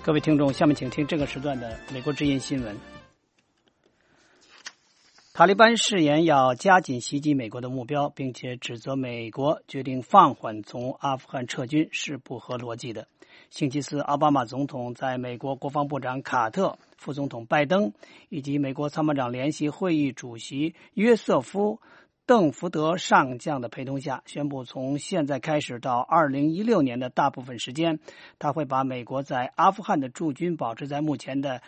各位听众，下面请听这个时段的美国之音新闻。塔利班誓言要加紧袭击美国的目标，并且指责美国决定放缓从阿富汗撤军是不合逻辑的。星期四，奥巴马总统在美国国防部长卡特、副总统拜登以及美国参谋长联席会议主席约瑟夫·邓福德上将的陪同下，宣布从现在开始到2016年的大部分时间，他会把美国在阿富汗的驻军保持在目前的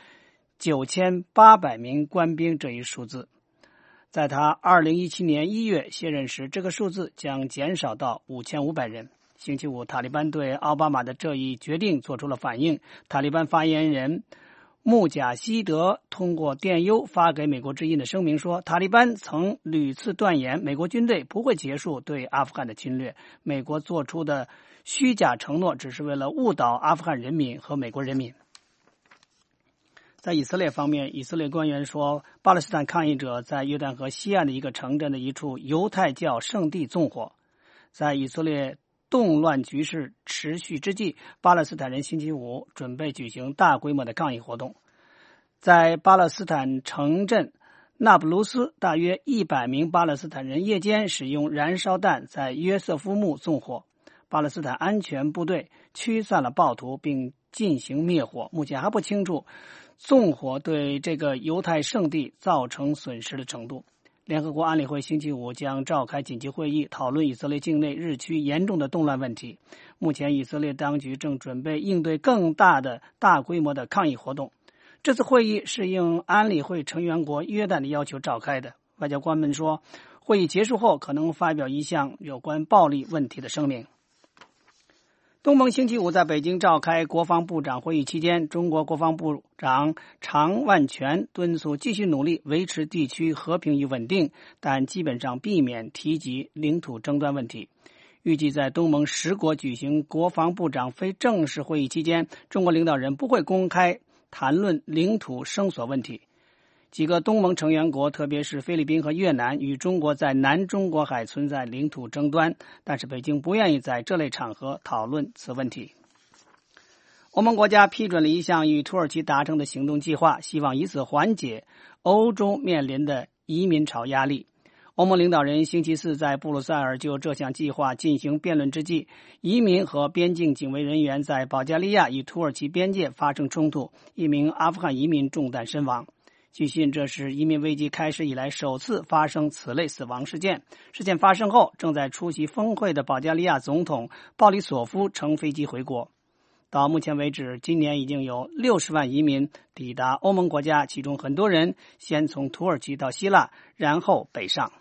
9800名官兵这一数字。在他2017年1月卸任时，这个数字将减少到5500人。星期五，塔利班对奥巴马的这一决定做出了反应。塔利班发言人穆贾希德通过电邮发给美国之音的声明说，塔利班曾屡次断言美国军队不会结束对阿富汗的侵略，美国做出的虚假承诺只是为了误导阿富汗人民和美国人民。在以色列方面，以色列官员说，巴勒斯坦抗议者在约旦河西岸的一个城镇的一处犹太教圣地纵火。在以色列动乱局势持续之际，巴勒斯坦人星期五准备举行大规模的抗议活动。在巴勒斯坦城镇纳布鲁斯，大约100名巴勒斯坦人夜间使用燃烧弹在约瑟夫墓纵火。巴勒斯坦安全部队驱散了暴徒并进行灭火。目前还不清楚纵火对这个犹太圣地造成损失的程度。联合国安理会星期五将召开紧急会议，讨论以色列境内日趋严重的动乱问题。目前，以色列当局正准备应对更大的大规模的抗议活动。这次会议是应安理会成员国约旦的要求召开的。外交官们说，会议结束后可能发表一项有关暴力问题的声明。东盟星期五在北京召开国防部长会议期间，中国国防部长常万全敦促继续努力维持地区和平与稳定，但基本上避免提及领土争端问题。预计在东盟10国举行国防部长非正式会议期间，中国领导人不会公开谈论领土声索问题。几个东盟成员国，特别是菲律宾和越南，与中国在南中国海存在领土争端，但是北京不愿意在这类场合讨论此问题。欧盟国家批准了一项与土耳其达成的行动计划，希望以此缓解欧洲面临的移民潮压力。欧盟领导人星期四在布鲁塞尔就这项计划进行辩论之际，移民和边境警卫人员在保加利亚与土耳其边界发生冲突，一名阿富汗移民中弹身亡。据悉，这是移民危机开始以来首次发生此类死亡事件。事件发生后，正在出席峰会的保加利亚总统鲍里索夫乘飞机回国。到目前为止，今年已经有60万移民抵达欧盟国家，其中很多人先从土耳其到希腊，然后北上。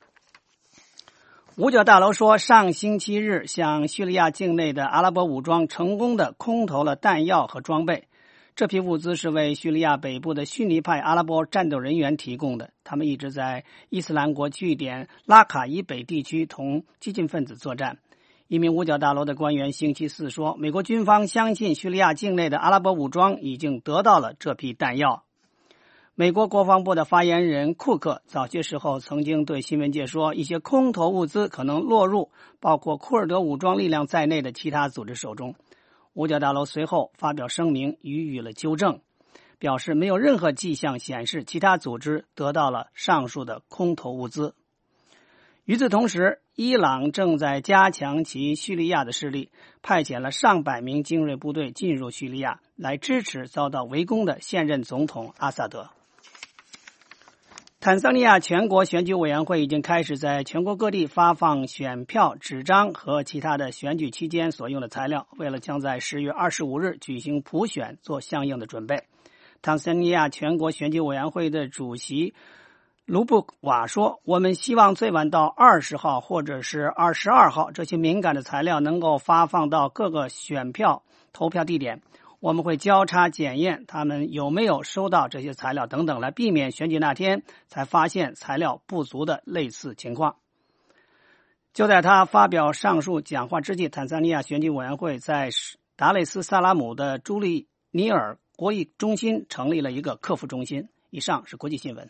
五角大楼说，上星期日向叙利亚境内的阿拉伯武装成功的空投了弹药和装备。这批物资是为叙利亚北部的逊尼派阿拉伯战斗人员提供的，他们一直在伊斯兰国据点拉卡以北地区同激进分子作战。一名五角大楼的官员星期四说，美国军方相信叙利亚境内的阿拉伯武装已经得到了这批弹药。美国国防部的发言人库克早些时候曾经对新闻界说，一些空投物资可能落入包括库尔德武装力量在内的其他组织手中。五角大楼随后发表声明予以了纠正，表示没有任何迹象显示其他组织得到了上述的空投物资。与此同时，伊朗正在加强其叙利亚的势力，派遣了上百名精锐部队进入叙利亚，来支持遭到围攻的现任总统阿萨德。坦桑尼亚全国选举委员会已经开始在全国各地发放选票纸张和其他的选举期间所用的材料，为了将在10月25日举行普选做相应的准备。坦桑尼亚全国选举委员会的主席卢布瓦说，我们希望最晚到20号或者是22号，这些敏感的材料能够发放到各个选票投票地点。我们会交叉检验他们有没有收到这些材料等等，来避免选举那天才发现材料不足的类似情况。就在他发表上述讲话之际，坦桑尼亚选举委员会在达累斯萨拉姆的朱利尼尔国际中心成立了一个客服中心。以上是国际新闻。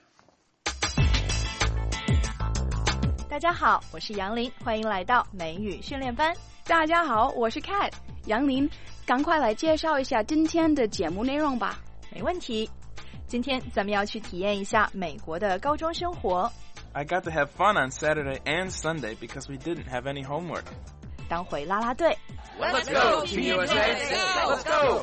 大家好，我是杨林，欢迎来到美语训练班。 大家好，我是 Kat 杨林。 赶快来介绍一下今天的节目内容吧。 没问题。今天咱们要去体验一下美国的高中生活。 I got to have fun on Saturday and Sunday because we didn't have any homework. 当回啦啦队。 Let's go, Team USA! Let's go!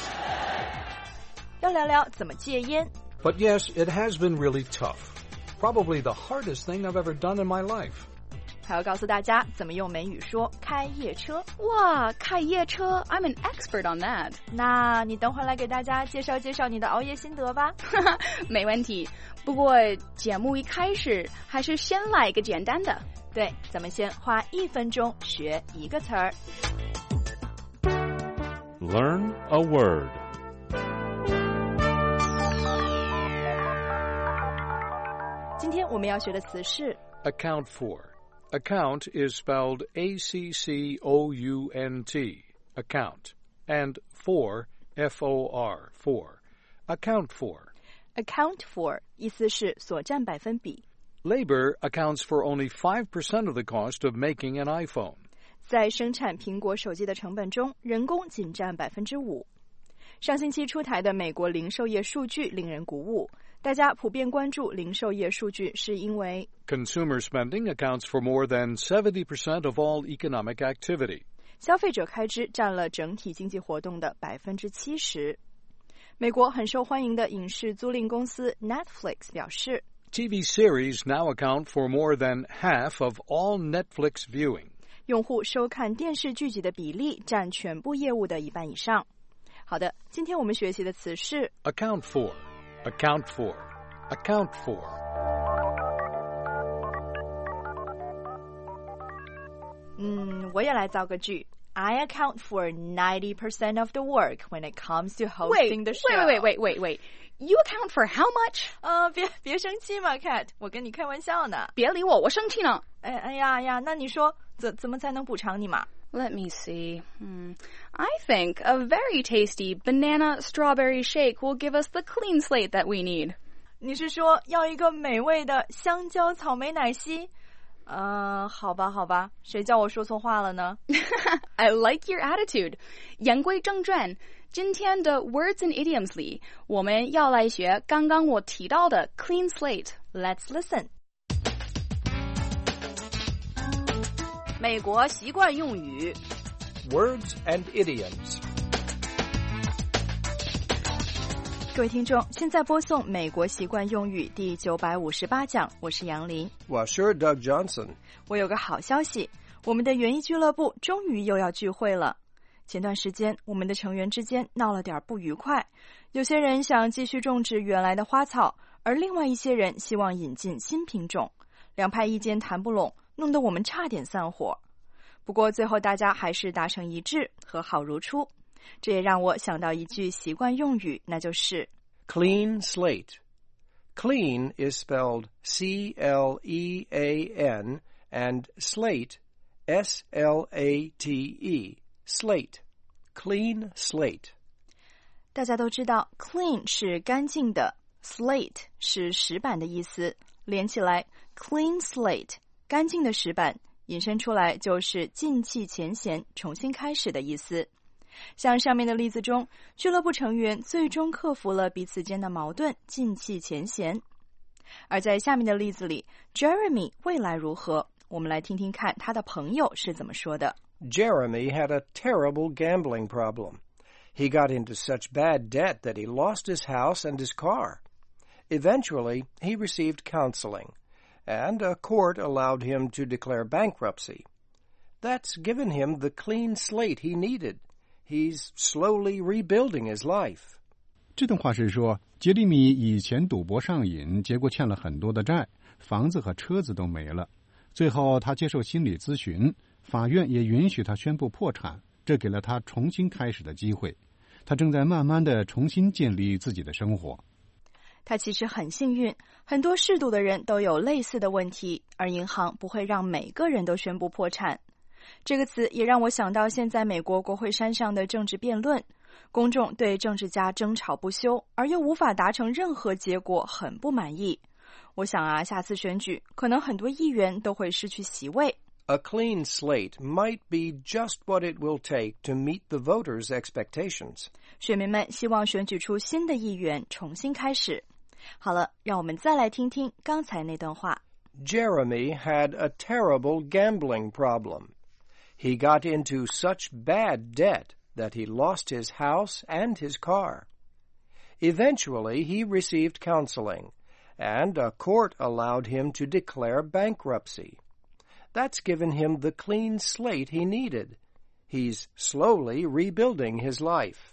要聊聊怎么戒烟。 But yes, it has been really tough. Probably the hardest thing I've ever done in my life. 还要告诉大家怎么用美语说开夜车。 哇，开夜车 I'm an expert on that. 那你等会儿来给大家介绍介绍你的熬夜心得吧。 没问题。不过节目一开始还是先来一个简单的。 对，咱们先花1分钟学一个词儿。 Learn a word. 今天我们要学的词是 Account for. Account is spelled A-C-C-O-U-N-T, account, and for, F-O-R, for. Account for. account for 意思是所占百分比。 Labor accounts for only 5% of the cost of making an iPhone. 在生产苹果手机的成本中，人工仅占5%。上星期出台的美国零售业数据令人鼓舞，大家普遍关注零售业数据，是因为 Consumer spending accounts for more than 70% of all economic activity. 消费者开支占了整体经济活动的70%。美国很受欢迎的影视租赁公司 Netflix 表示 TV series now account for more than half of all Netflix viewing. 用户收看电视剧集的比例占全部业务的1半以上。好的，今天我们学习的词是 Account for, account for, account for. 我也来造个句。I account for 90% of the work when it comes to hosting the show. Wait. You account for how much? 别生气嘛 Kat， 我跟你开玩笑呢。 别理我，我生气呢。 哎呀，那你说怎么才能补偿你嘛？ Let me see. I think a very tasty banana strawberry shake will give us the clean slate that we need. 你是说要一个美味的香蕉草莓奶昔？好吧，谁叫我说错话了呢？ I like your attitude. 言归正传，今天的 Words and Idioms 里，我们要来学刚刚我提到的 clean slate. Let's listen. 美国习惯用语 Words and idioms. 各位听众，现在播送美国习惯用语第958讲，我是杨林。 我是 Doug Johnson. 我有个好消息，我们的园艺俱乐部终于又要聚会了。前段时间，我们的成员之间闹了点不愉快，有些人想继续种植原来的花草，而另外一些人希望引进新品种，两派意见谈不拢，弄得我们差点散伙。不过最后大家还是达成一致，和好如初。这也让我想到一句习惯用语，那就是 Clean slate. Clean is spelled C-L-E-A-N and slate, S-L-A-T-E, slate. Clean slate. 大家都知道 clean 是干净的， slate 是石板的意思，连起来 clean slate 干净的石板，引申出来就是尽弃前嫌，重新开始的意思。像上面的例子中，俱乐部成员最终克服了彼此间的矛盾，尽弃前嫌。而在下面的例子里 Jeremy 未来如何，我们来听听看他的朋友是怎么说的。 Jeremy had a terrible gambling problem. He got into such bad debt that he lost his house and his car. Eventually, he received counseling, and a court allowed him to declare bankruptcy. That's given him the clean slate he needed.He's slowly rebuilding his life. 这段话是说，杰里米以前赌博上瘾，结果欠了很多的债，房子和车子都没了。最后他接受心理咨询，法院也允许他宣布破产，这给了他重新开始的机会。他正在慢慢的重新建立自己的生活。 他其实很幸运，很多嗜赌的人都有类似的问题，而银行不会让每个人都宣布破产。这个词也让我想到现在美国国会山上的政治辩论，公众对政治家争吵不休，而又无法达成任何结果，很不满意。我想下次选举可能很多议员都会失去席位。 A clean slate might be just what it will take to meet the voters' expectations. 选民们希望选举出新的议员，重新开始。好了，让我们再来听听刚才那段话。 Jeremy had a terrible gambling problem. He got into such bad debt that he lost his house and his car. Eventually, he received counseling, and a court allowed him to declare bankruptcy. That's given him the clean slate he needed. He's slowly rebuilding his life.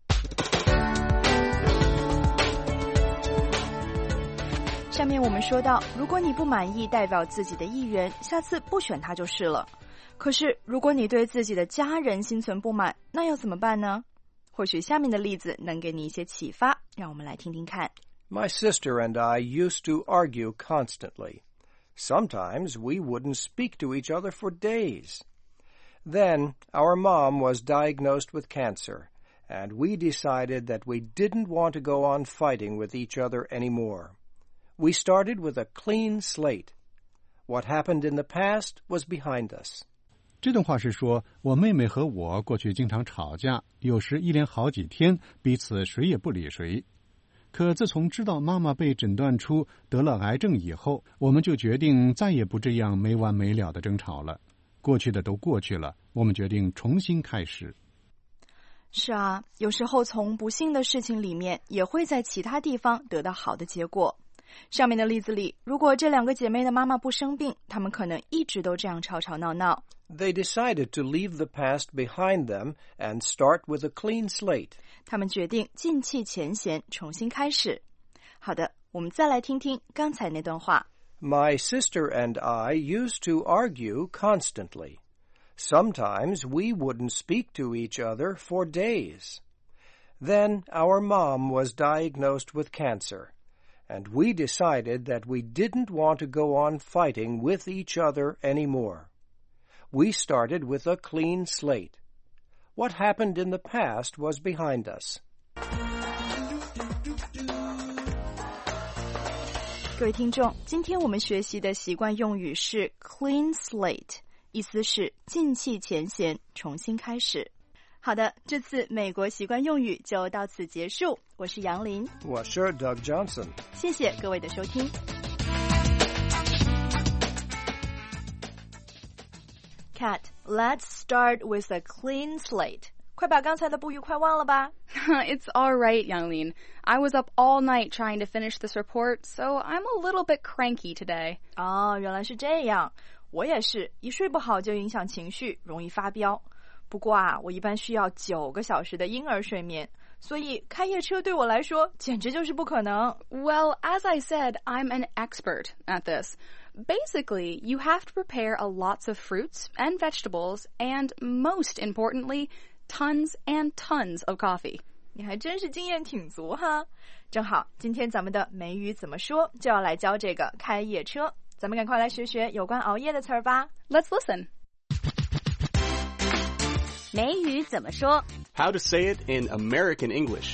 下面我们说到，如果你不满意代表自己的议员，下次不选他就是了。可是，如果你对自己的家人心存不满，那要怎么办呢？或许下面的例子能给你一些启发，让我们来听听看。 My sister and I used to argue constantly. Sometimes we wouldn't speak to each other for days. Then our mom was diagnosed with cancer, and we decided that we didn't want to go on fighting with each other anymore. We started with a clean slate. What happened in the past was behind us. 这段话是说，我妹妹和我过去经常吵架，有时一连好几天，彼此谁也不理谁。可自从知道妈妈被诊断出得了癌症以后，我们就决定再也不这样没完没了的争吵了。过去的都过去了，我们决定重新开始。 是啊，有时候从不幸的事情里面，也会在其他地方得到好的结果。上面的例子里，如果这两个姐妹的妈妈不生病，她们可能一直都这样吵吵闹闹。 They decided to leave the past behind them and start with a clean slate. 他们决定尽弃前嫌，重新开始。好的，我们再来听听刚才那段话。 My sister and I used to argue constantly. Sometimes we wouldn't speak to each other for days. Then our mom was diagnosed with cancer, and we decided that we didn't want to go on fighting with each other anymore. We started with a clean slate. What happened in the past was behind us. 各位听众，今天我们学习的习惯用语是 clean slate， 意思是尽弃前嫌，重新开始。好的，这次美国习惯用语就到此结束。我是杨林， 我是 Doug Johnson。 谢谢各位的收听。Kat, let's start with a clean slate. 快把刚才的不愉快忘了吧。 It's all right, Yanglin. I was up all night trying to finish this report, so I'm a little bit cranky today. 哦，原来是这样。我也是，一睡不好就影响情绪，容易发飙。不过啊，我一般需要9个小时的婴儿睡眠，所以开夜车对我来说简直就是不可能。 Well, as I said, I'm an expert at this. Basically, you have to prepare a lots of fruits and vegetables, and most importantly, tons and tons of coffee. 你还真是经验挺足哈。正好，今天咱们的美语怎么说就要来教这个开夜车。咱们赶快来学学有关熬夜的词儿吧。 Let's listen. 美语怎么说 How to say it in American English.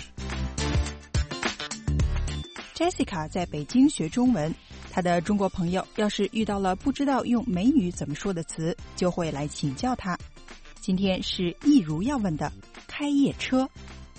Jessica 在北京学中文，她的中国朋友要是遇到了不知道用美语怎么说的词，就会来请教她。今天是易如要问的开夜车。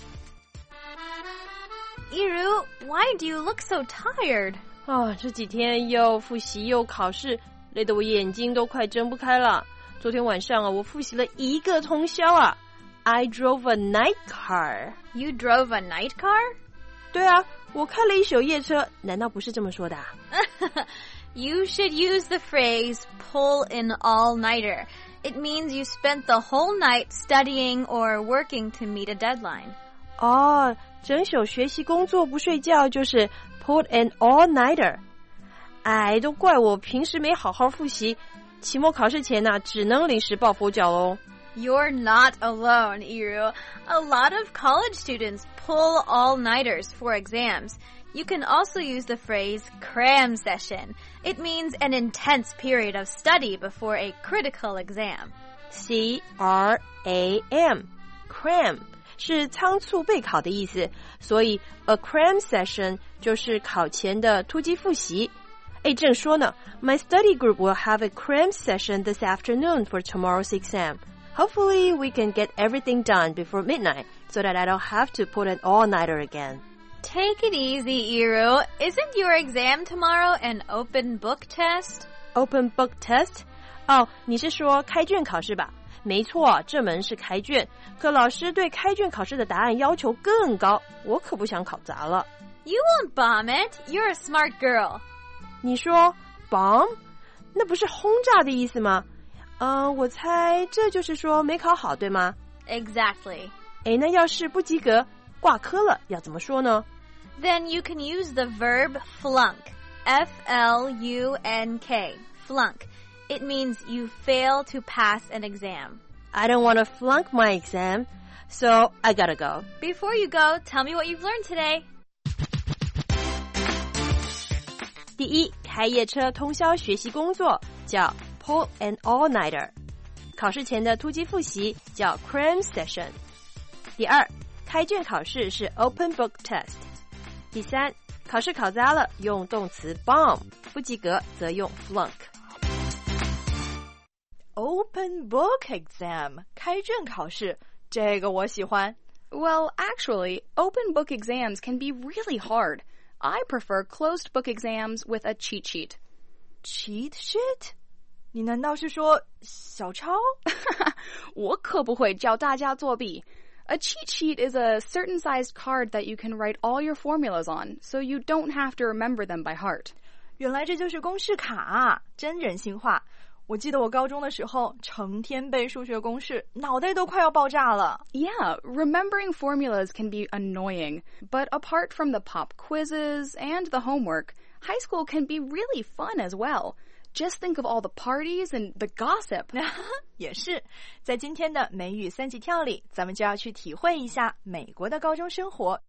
易如 why do you look so tired? 这几天又复习又考试，累得我眼睛都快睁不开了。昨天晚上我复习了1个通宵啊。I drove a night car. You drove a night car? 对啊，我开了一宿夜车，难道不是这么说的啊？ You should use the phrase pull an all-nighter. It means you spent the whole night studying or working to meet a deadline. 整宿学习工作不睡觉就是 pull an all-nighter. 都怪我平时没好好复习，期末考试前只能临时抱佛脚咯。 You're not alone, Iru. A lot of college students pull all-nighters for exams. You can also use the phrase cram session. It means an intense period of study before a critical exam. C-R-A-M. Cram 是仓促备考的意思，所以 a cram session 就是考前的突击复习。 哎，正说呢 ，My study group will have a cram session this afternoon for tomorrow's exam. Hopefully, we can get everything done before midnight so that I don't have to put an all-nighter again. Take it easy, Iru. Isn't your exam tomorrow an open book test? Open book test? 哦，你是说开卷考试吧？没错，这门是开卷，可老师对开卷考试的答案要求更高，我可不想考砸了。 You won't bomb it. You're a smart girl. 你说 bomb？ 那不是轰炸的意思吗？我猜这就是说没考好，对吗？ Exactly. 诶，那要是不及格，挂科了，要怎么说呢？ Then you can use the verb flunk. F-L-U-N-K. Flunk. It means you fail to pass an exam. I don't want to flunk my exam, so I gotta go. Before you go, tell me what you've learned today. 第一，开夜车通宵学习工作叫 pull an all-nighter， 考试前的突击复习叫 cram session。第二，开卷考试是 open book test。第三，考试考砸了用动词 bomb， 不及格则用 flunk。Open book exam 开卷考试，这个我喜欢。 Well, actually, open book exams can be really hard. I prefer closed book exams with a cheat sheet. Cheat sheet? 你难道是说小抄？ 我可不会教大家作弊。A cheat sheet is a certain sized card that you can write all your formulas on, so you don't have to remember them by heart. 原来这就是公式卡啊，真人性化。我记得我高中的时候成天背数学公式，脑袋都快要爆炸了。 Yeah, remembering formulas can be annoying, but apart from the pop quizzes and the homework, high school can be really fun as well. Just think of all the parties and the gossip. 也是，在今天的美语三级跳里，咱们就要去体会一下美国的高中生活。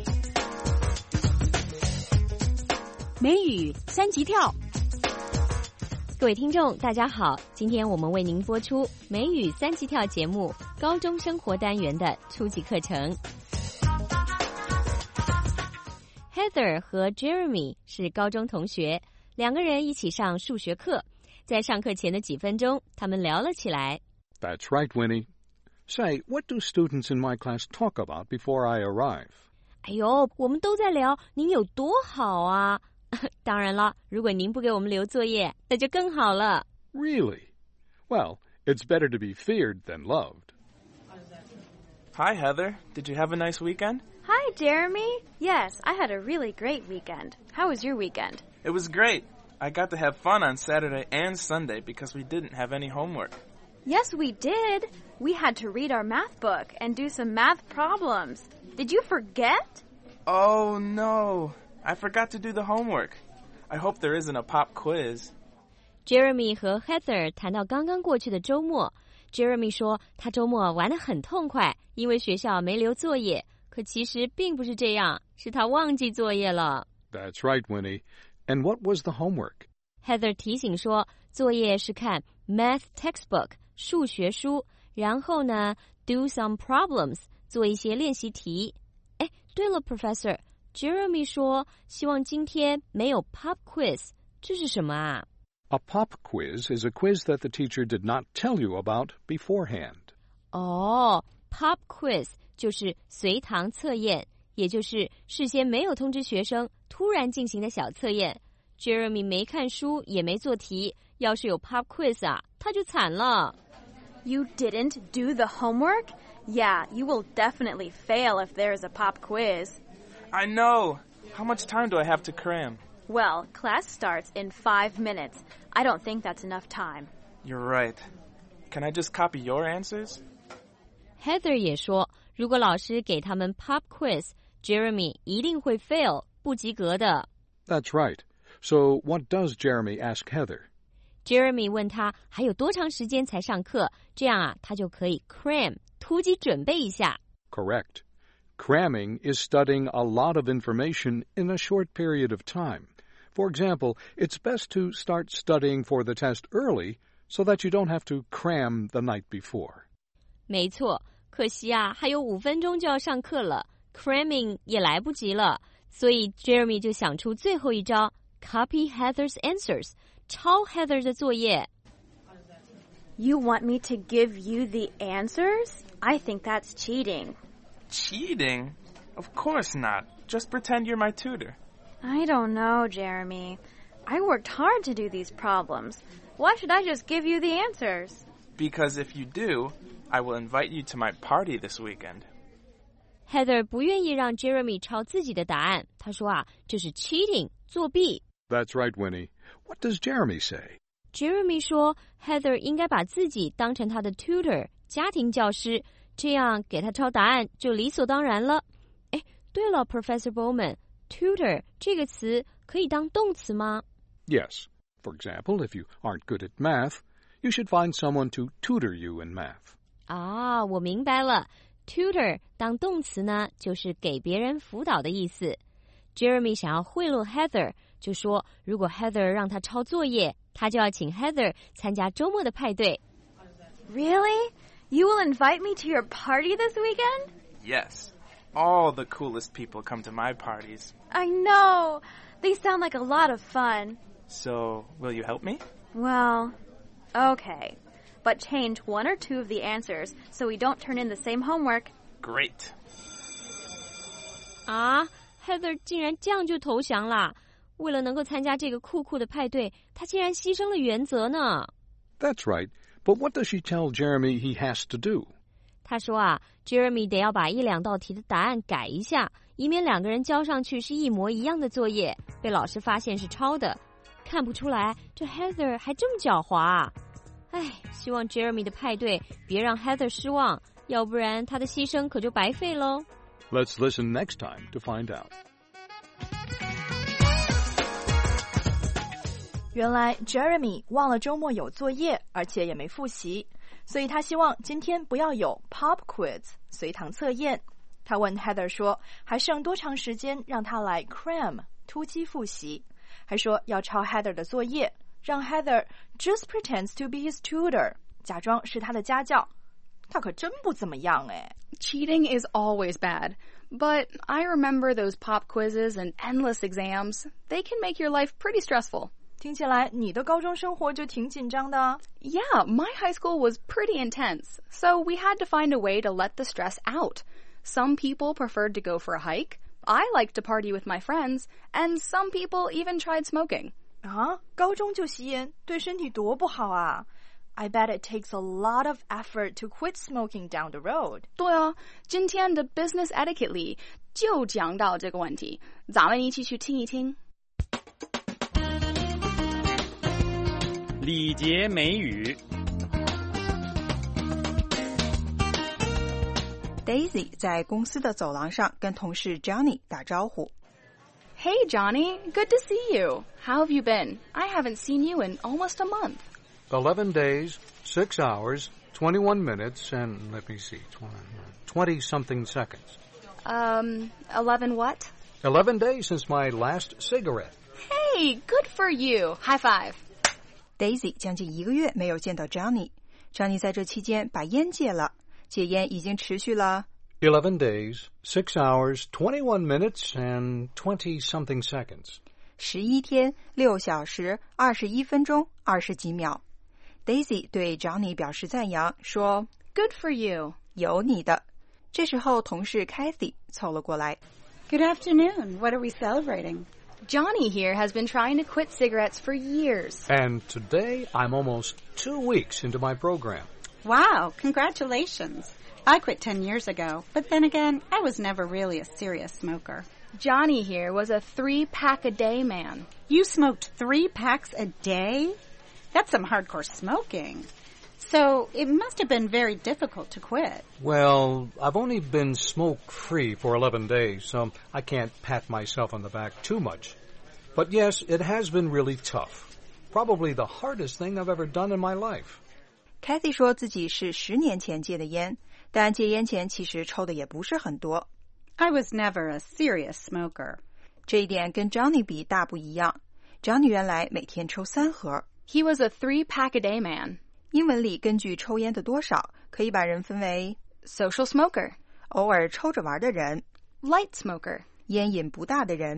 美语三级跳。各位听众大家好，今天我们为您播出美语三级跳节目高中生活单元的初级课程。Heather 和 Jeremy 是高中同学，两个人一起上数学课，在上课前的几分钟他们聊了起来。 That's right, Winnie. Say, what do students in my class talk about before I arrive? 哎呦，我们都在聊您有多好啊。当然了，如果您不给我们留作业，那就更好了。 Really? Well, it's better to be feared than loved. Hi, Heather. Did you have a nice weekend? Hi, Jeremy. Yes, I had a really great weekend. How was your weekend? It was great. I got to have fun on Saturday and Sunday because we didn't have any homework. Yes, we did. We had to read our math book and do some math problems. Did you forget? Oh, no. I forgot to do the homework. I hope there isn't a pop quiz. Jeremy 和 Heather 谈到刚刚过去的周末。Jeremy 说他周末玩得很痛快，因为学校没留作业。可其实并不是这样，是他忘记作业了。 That's right, Winnie. And what was the homework? Heather 提醒说，作业是看 math textbook 数学书，然后呢 do some problems 做一些练习题。哎，对了 Professor， Jeremy 说希望今天没有 pop quiz， 这是什么啊？ A pop quiz is a quiz that the teacher did not tell you about beforehand. 哦， pop quiz 就是随堂测验，也就是事先没有通知学生，突然进行的小测验。Jeremy 没看书，也没做题，要是有 pop quiz 啊，他就惨了。 You didn't do the homework? Yeah, you will definitely fail if there's a pop quiz. I know. How much time do I have to cram? Well, class starts in 5 minutes. I don't think that's enough time. You're right. Can I just copy your answers? Heather 也说，如果老师给他们 pop quiz, Jeremy 一定会 fail, 不及格的。 That's right. So what does Jeremy ask Heather? Jeremy 问他还有多长时间才上课，这样啊，他就可以 cram, 突击准备一下。 Correct. Cramming is studying a lot of information in a short period of time. For example, it's best to start studying for the test early so that you don't have to cram the night before. 没错，可惜啊，还有5分钟就要上课了 ，cramming 也来不及了，所以 Jeremy 就想出最后一招 copy Heather's answers， 抄 Heather 的作业。 You want me to give you the answers? I think that's cheating. Cheating? Of course not. Just pretend you're my tutor. I don't know, Jeremy. I worked hard to do these problems. Why should I just give you the answers? Because if you do, I will invite you to my party this weekend. Heather 不愿意让 Jeremy 抄自己的答案，他说啊，这是 cheating， 作弊。 That's right, Winnie. What does Jeremy say? Jeremy 说 Heather 应该把自己当成他的 tutor， 家庭教师，这样给他抄答案就理所当然了。哎，对了 Professor Bowman， tutor 这个词可以当动词吗？ Yes. For example, if you aren't good at math, you should find someone to tutor you in math. 啊，我明白了。Tutor 当动词呢，就是给别人辅导的意思。Jeremy 想要贿赂 Heather， 就说如果 Heather 让他抄作业，他就要请 Heather 参加周末的派对。 Really? You will invite me to your party this weekend? Yes. All the coolest people come to my parties. I know. They sound like a lot of fun. So, will you help me? Well, okay. But change one or two of the answers so we don't turn in the same homework. Great. 啊 Heather 竟然这样就投降啦！为了能够参加这个酷酷的派对，她竟然牺牲了原则呢。 That's right. But what does she tell Jeremy he has to do? 她说啊 Jeremy 得要把一两道题的答案改一下，以免两个人交上去是一模一样的作业，被老师发现是抄的。看不出来，这 Heather 还这么狡猾啊！唉，希望 Jeremy 的派对别让 Heather 失望，要不然她的牺牲可就白费喽。 Let's listen next time to find out. 原来 Jeremy 忘了周末有作业，而且也没复习，所以他希望今天不要有 pop quiz 随堂测验。他问 Heather 说，还剩多长时间让他来 cram 突击复习，还说要抄 Heather 的作业，让 Heather just pretends to be his tutor， 假装是他的家教。他可真不怎么样哎。 Cheating is always bad, but I remember those pop quizzes and endless exams. They can make your life pretty stressful. 听起来你的高中生活就挺紧张的啊。 Yeah, my high school was pretty intense, so we had to find a way to let the stress out. Some people preferred to go for a hike. I liked to party with my friends, and some people even tried smoking. 啊，高中就吸烟，对身体多不好啊。I bet it takes a lot of effort to quit smoking down the road. 对啊，今天的 Business Etiquette 里就讲到这个问题，咱们一起去听一听。 礼节美语。 Daisy 在公司的走廊上跟同事 Johnny 打招呼。 Hey, Johnny. Good to see you. How have you been? I haven't seen you in almost a month. 11 days, 6 hours, 21 minutes, and let me see, 20-something seconds. 11 what? 11 days since my last cigarette. Hey, good for you. High five. Daisy 将近1个月没有见到 Johnny。Johnny 在这期间把烟戒了，戒烟已经持续了 11 days, 6 hours, 21 minutes, and 20-something seconds. 11天6小时21分钟20几秒。Daisy 对 Johnny 表示赞扬，说 Good for you. 有你的。这时候同事 Kathy 凑了过来。 Good afternoon. What are we celebrating? Johnny here has been trying to quit cigarettes for years. And today I'm almost 2 weeks into my program. Wow, congratulations. I quit 10 years ago, but then again, I was never really a serious smoker. Johnny here was a 3-pack-a-day man. You smoked 3 packs a day? That's some hardcore smoking. So it must have been very difficult to quit. Well, I've only been smoke-free for 11 days, so I can't pat myself on the back too much. But yes, it has been really tough. Probably the hardest thing I've ever done in my life. Kathy 说自己是10年前戒的烟，但戒烟前其实抽的也不是很多。 I was never a serious smoker. 这一点跟 Johnny 比大不一样。Johnny 原来每天抽3盒。 He was a 3-pack-a-day man. 英文里根据抽烟的多少，可以把人分为 social smoker, 偶尔抽着玩的人 light smoker, 烟瘾不大的人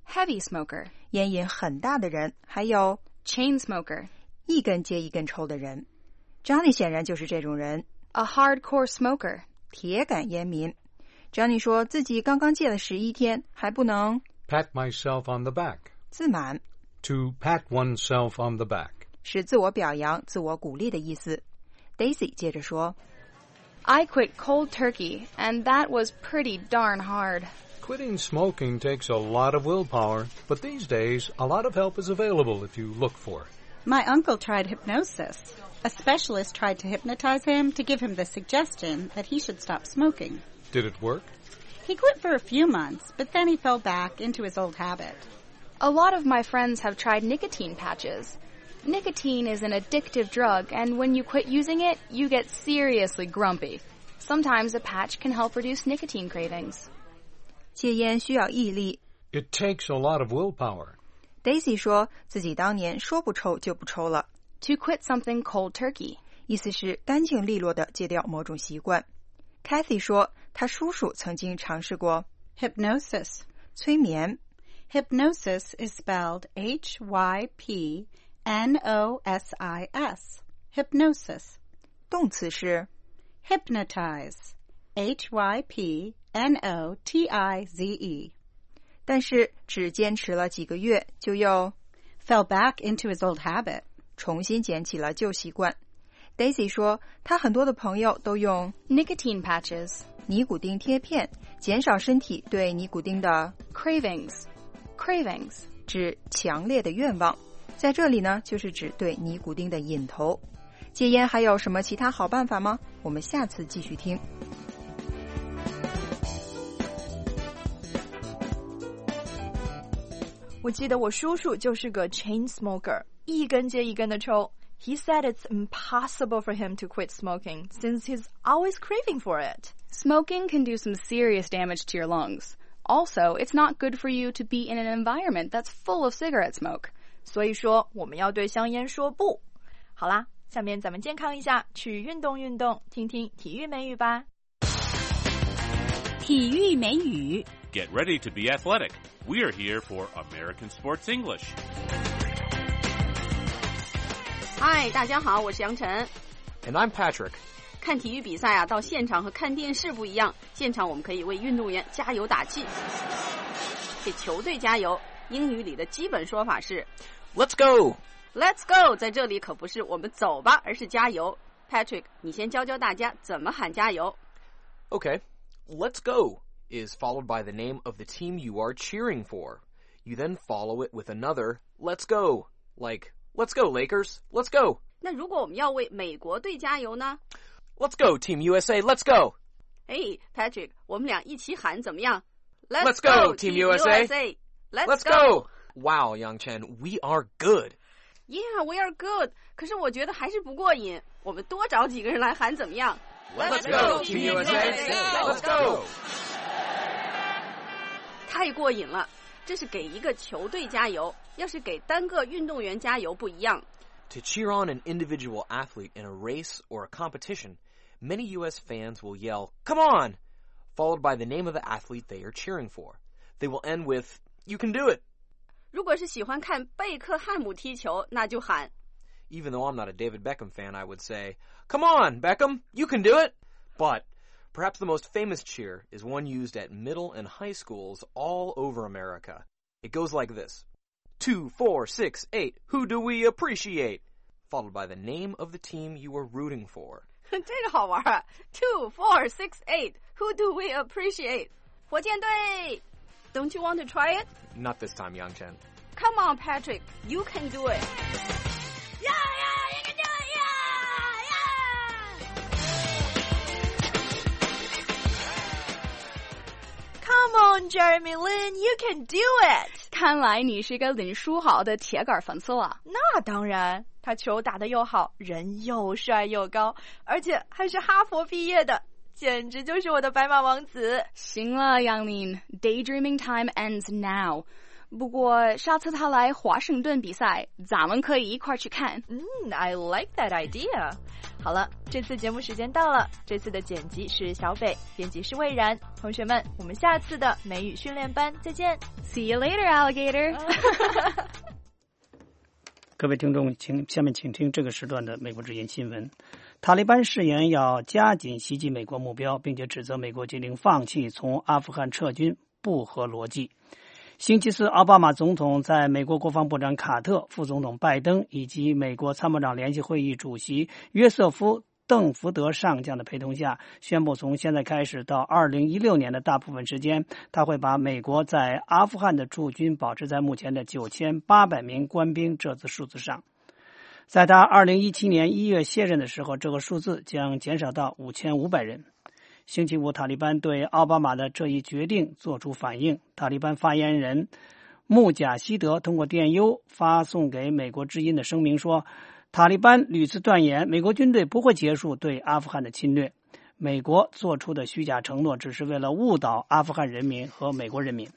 heavy smoker, 烟瘾很大的人，还有 chain smoker, 一根接一根抽的人。Johnny 显然就是这种人， a hardcore smoker, 铁杆烟民。Johnny 说自己刚刚戒了11天，还不能 Pat myself on the back. 自满。 To pat oneself on the back. 是自我表扬、自我鼓励的意思。Daisy 接着说 I quit cold turkey, and that was pretty darn hard. Quitting smoking takes a lot of willpower, but these days, a lot of help is available if you look for it. My uncle tried hypnosis. A specialist tried to hypnotize him to give him the suggestion that he should stop smoking. Did it work? He quit for a few months, but then he fell back into his old habit. A lot of my friends have tried nicotine patches. Nicotine is an addictive drug, and when you quit using it, you get seriously grumpy. Sometimes a patch can help reduce nicotine cravings. 戒烟需要毅力。 It takes a lot of willpower. Daisy 说自己当年说不抽就不抽了。 To quit something cold turkey. 意思是干净利落地戒掉某种习惯。Kathy 说她叔叔曾经尝试过 Hypnosis. 催眠。 Hypnosis is spelled Hypnosis. Hypnosis. 动词是 hypnotize. Hypnotize. 但是只坚持了几个月，就又 fell back into his old habit. 重新捡起了旧习惯。Daisy 说她很多的朋友都用 nicotine patches. 尼古丁贴片，减少身体对尼古丁的 cravings. 指强烈的愿望，在这里呢就是指对尼古丁的瘾头。戒烟还有什么其他好办法吗？我们下次继续听。我记得我叔叔就是个 chain smoker， 一根接一根的抽。He said it's impossible for him to quit smoking since he's always craving for it. Smoking can do some serious damage to your lungs. Also, it's not good for you to be in an environment that's full of cigarette smoke. 所以说，我们要对香烟说不。好啦，下面咱们健康一下，去运动运动，听听体育美语吧。 体育美语 Get ready to be athletic. We're here for American Sports English. Hi, 大家好，我是杨晨。 And I'm Patrick. 看体育比赛啊，到现场和看电视不一样。现场我们可以为运动员加油打气，给球队加油。英语里的基本说法是 Let's go! Let's go! 在这里可不是我们走吧，而是加油。Patrick, 你先教教大家怎么喊加油。 Okay, let's go is followed by the name of the team you are cheering for. You then follow it with another let's go, like let's go Lakers, let's go. 那如果我们要为美国队加油呢？ Let's go Team USA, let's go. Hey, Patrick, 我们俩一起喊怎么样？ Let's go Team USA. Let's go. Wow, Yang Chen, we are good. Yeah, we are good. 可是我觉得还是不过瘾，我们多找几个人来喊怎么样？ Let's go Team USA, let's go. 太过瘾了，这是给一个球队加油，要是给单个运动员加油不一样。 To cheer on an individual athlete in a race or a competition, many U.S. fans will yell, "Come on!" followed by the name of the athlete they are cheering for. They will end with, "You can do it." 如果是喜欢看贝克汉姆踢球，那就喊 Even though I'm not a David Beckham fan, I would say, "Come on, Beckham, you can do it." But perhaps the most famous cheer is one used at middle and high schools all over America. It goes like this. 2, 4, 6, 8, who do we appreciate? Followed by the name of the team you are rooting for. 这个好玩啊 2, 4, 6, 8, who do we appreciate? 火箭队 Don't you want to try it? Not this time, Yang Chen. Come on, Patrick, you can do it. Yeah, you can do it, Come on, Jeremy Lin, you can do it. 看来你是个林书豪的铁杆粉丝了。 那当然，他球打得又好，人又帅又高，而且还是哈佛毕业的，简直就是我的白马王子。 行了，杨林 ，Daydreaming time ends now. 不过下次他来华盛顿比赛，咱们可以一块儿去看。 I like that idea. 好了，这次节目时间到了。这次的剪辑是小北，编辑是魏然。同学们，我们下次的美语训练班再见。 See you later, alligator. 各位听众，下面请听这个时段的美国之音新闻。塔利班誓言要加紧袭击美国目标，并且指责美国决定放弃从阿富汗撤军不合逻辑。星期四，奥巴马总统在美国国防部长卡特、副总统拜登以及美国参谋长联席会议主席约瑟夫·邓福德上将的陪同下，宣布从现在开始到2016年的大部分时间，他会把美国在阿富汗的驻军保持在目前的9800名官兵这次数字上。在他2017年1月卸任的时候，这个数字将减少到5500人。星期五，塔利班对奥巴马的这一决定做出反应。塔利班发言人穆贾希德通过电邮发送给美国之音的声明说，塔利班屡次断言美国军队不会结束对阿富汗的侵略，美国做出的虚假承诺只是为了误导阿富汗人民和美国人民。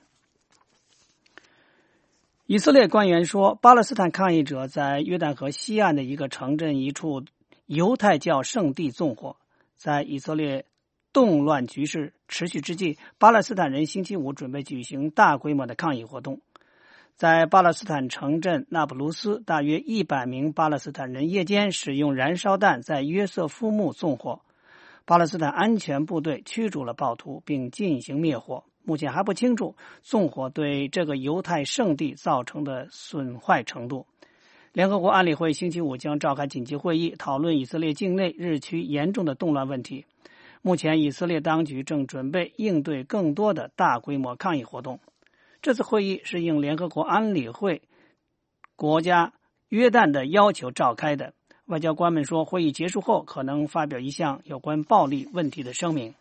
以色列官员说，巴勒斯坦抗议者在约旦河西岸的一个城镇一处犹太教圣地纵火。在以色列动乱局势持续之际，巴勒斯坦人星期五准备举行大规模的抗议活动。在巴勒斯坦城镇纳卜卢斯，大约100名巴勒斯坦人夜间使用燃烧弹在约瑟夫墓纵火。巴勒斯坦安全部队驱逐了暴徒并进行灭火。目前还不清楚纵火对这个犹太圣地造成的损坏程度。联合国安理会星期五将召开紧急会议，讨论以色列境内日趋严重的动乱问题。目前以色列当局正准备应对更多的大规模抗议活动。这次会议是应联合国安理会国家约旦的要求召开的。外交官们说，会议结束后可能发表一项有关暴力问题的声明。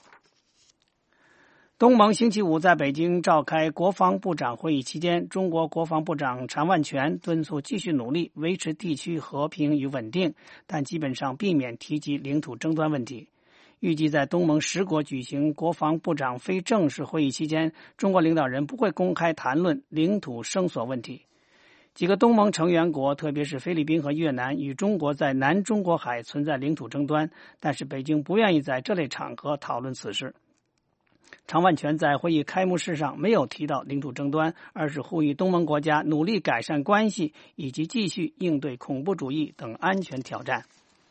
东盟星期五在北京召开国防部长会议期间，中国国防部长常万全敦促继续努力维持地区和平与稳定，但基本上避免提及领土争端问题。预计在东盟10国举行国防部长非正式会议期间，中国领导人不会公开谈论领土声索问题。几个东盟成员国，特别是菲律宾和越南，与中国在南中国海存在领土争端，但是北京不愿意在这类场合讨论此事。常万全在会议开幕式上没有提到领土争端，而是呼吁东盟国家努力改善关系，以及继续应对恐怖主义等安全挑战。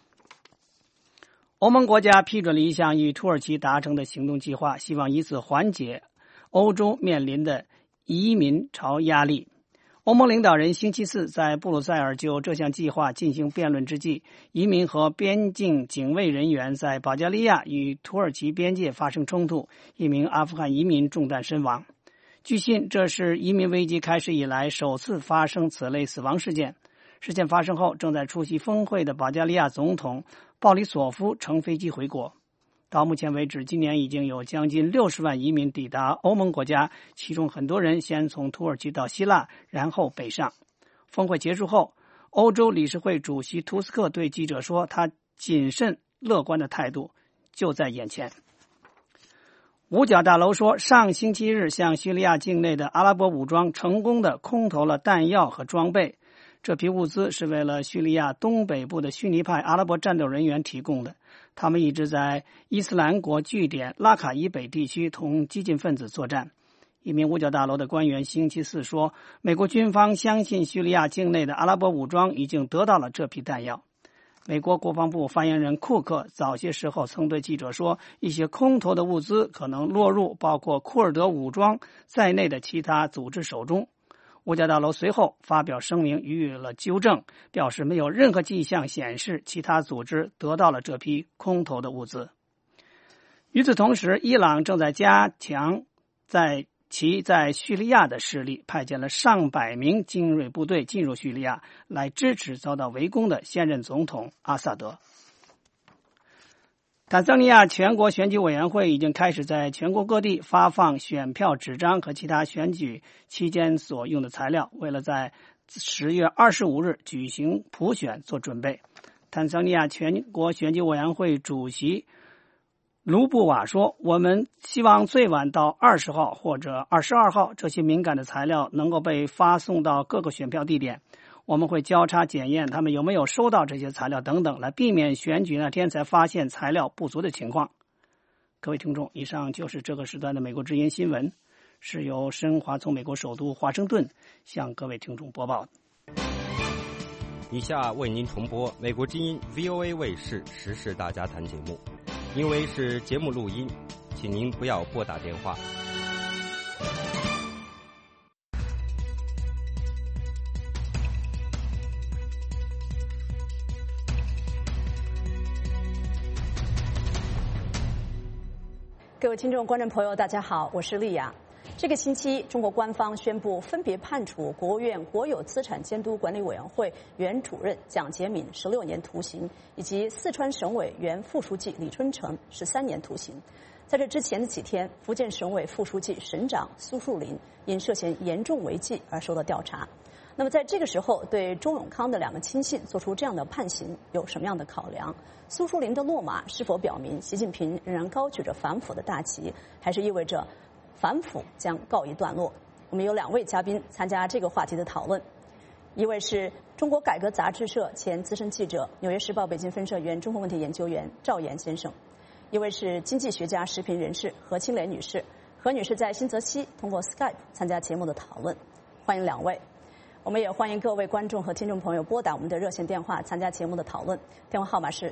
欧盟国家批准了一项与土耳其达成的行动计划，希望以此缓解欧洲面临的移民潮压力。欧盟领导人星期四在布鲁塞尔就这项计划进行辩论之际，移民和边境警卫人员在保加利亚与土耳其边界发生冲突，一名阿富汗移民中弹身亡。据悉，这是移民危机开始以来首次发生此类死亡事件。事件发生后，正在出席峰会的保加利亚总统鲍里索夫乘飞机回国。到目前为止，今年已经有将近60万移民抵达欧盟国家，其中很多人先从土耳其到希腊，然后北上。峰会结束后，欧洲理事会主席图斯克对记者说，他谨慎乐观的态度就在眼前。五角大楼说，上星期日向叙利亚境内的阿拉伯武装成功的空投了弹药和装备，这批物资是为了叙利亚东北部的逊尼派阿拉伯战斗人员提供的。他们一直在伊斯兰国据点拉卡以北地区同激进分子作战。一名五角大楼的官员星期四说，美国军方相信叙利亚境内的阿拉伯武装已经得到了这批弹药。美国国防部发言人库克早些时候曾对记者说，一些空投的物资可能落入包括库尔德武装在内的其他组织手中。五角大楼随后发表声明予以了纠正，表示没有任何迹象显示其他组织得到了这批空投的物资。与此同时，伊朗正在加强在叙利亚的势力，派遣了上百名精锐部队进入叙利亚，来支持遭到围攻的现任总统阿萨德。坦桑尼亚全国选举委员会已经开始在全国各地发放选票纸张和其他选举期间所用的材料，为了在10月25日举行普选做准备。坦桑尼亚全国选举委员会主席卢布瓦说，我们希望最晚到20号或者22号，这些敏感的材料能够被发送到各个选票地点。我们会交叉检验他们有没有收到这些材料等等，来避免选举那天才发现材料不足的情况。各位听众，以上就是这个时段的美国之音新闻，是由申华从美国首都华盛顿向各位听众播报的。 以下为您重播美国之音 VOA 卫视时事大家谈节目，因为是节目录音，请您不要拨打电话。 各位听众、观众朋友，大家好，我是丽雅。这个星期，中国官方宣布分别判处国务院国有资产监督管理委员会原主任蒋洁敏16年徒刑，以及四川省委原副书记李春城13年徒刑。在这之前的几天，福建省委副书记、省长苏树林因涉嫌严重违纪而受到调查。那么在这个时候，对钟永康的2个亲信做出这样的判刑，有什么样的考量？苏树林的落马是否表明习近平仍然高举着反腐的大旗，还是意味着反腐将告一段落？我们有2位嘉宾参加这个话题的讨论，一位是中国改革杂志社前资深记者、纽约时报北京分社原中国问题研究员赵岩先生，一位是经济学家、时评人士何清莲女士。何女士在新泽西通过 Skype 参加节目的讨论，欢迎2位。我们也欢迎各位观众和听众朋友拨打我们的热线电话参加节目的讨论，电话号码是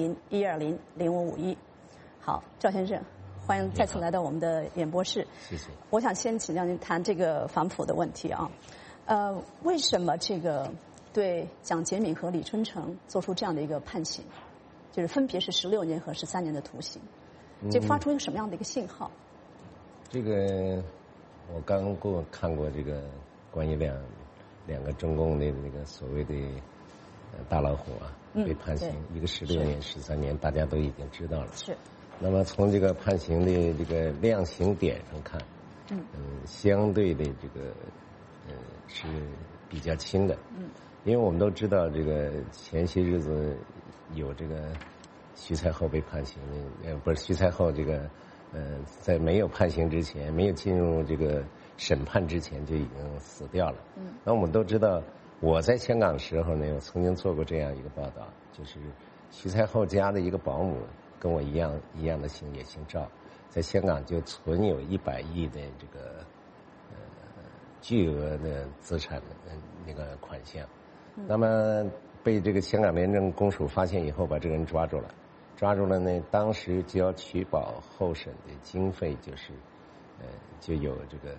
400-120-0551。好，赵先生，欢迎再次来到我们的演播室。 谢谢。 我想先请教您谈这个反腐的问题啊，为什么这个对蒋洁敏和李春城做出这样的一个判刑，就是分别是16年和13年的徒刑，这发出一个什么样的一个信号？ 这个我刚看过这个关于两个中共的那个所谓的大老虎啊，被判刑，一个16年、13年，大家都已经知道了。 是。 那么从这个判刑的这个量刑点上看，相对的这个是比较轻的。因为我们都知道，这个前些日子有这个徐才厚被判刑的，不是徐才厚这个在没有判刑之前，没有进入这个审判之前就已经死掉了。那我们都知道，我在香港的时候呢，我曾经做过这样一个报道，就是徐才厚家的一个保姆跟我一样的姓，也姓赵，在香港就存有100亿的这个巨额的资产的那个款项。那么被这个香港廉政公署发现以后，把这个人抓住了呢，当时就要取保候审的经费就是就有这个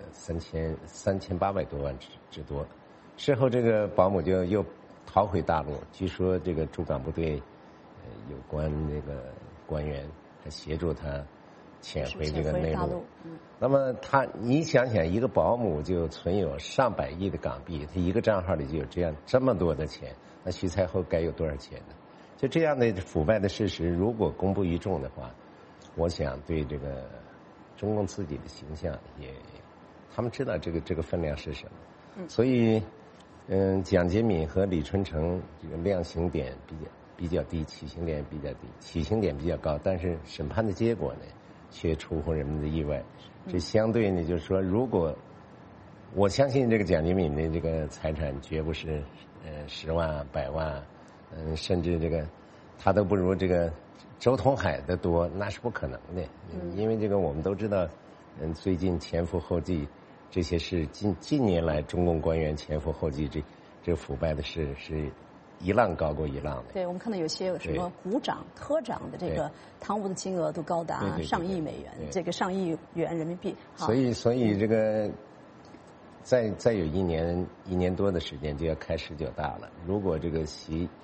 3800多万之多。事后这个保姆就又逃回大陆，据说这个驻港部队有关那个官员还协助他潜回这个内陆。那么你想想，一个保姆就存有上百亿的港币，他一个账号里就有这么多的钱，那徐才厚该有多少钱呢？就这样的腐败的事实，如果公布于众的话，我想对这个中共自己的形象他们知道这个分量是什么。所以蒋洁敏和李春城这个量刑点比较低，起刑点比较低，起刑点比较高，但是审判的结果呢却出乎人们的意外。这相对呢，就是说，如果我相信这个蒋洁敏的这个财产绝不是10万、100万，甚至这个他都不如这个周同海的多，那是不可能的。因为这个我们都知道，最近前赴后继这些事，近年来中共官员前赴后继这腐败的事是一浪高过一浪的。 对，我们看到有些什么股长、科长的这个贪污的金额都高达上亿美元，这个上亿元人民币。 所以这个再有一年多的时间就要开19大了。如果这个